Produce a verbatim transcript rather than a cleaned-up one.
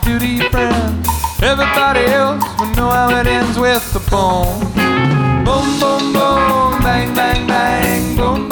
duty friend. Everybody else will know how it ends with the boom. Boom, boom, boom, bang, bang, bang, boom.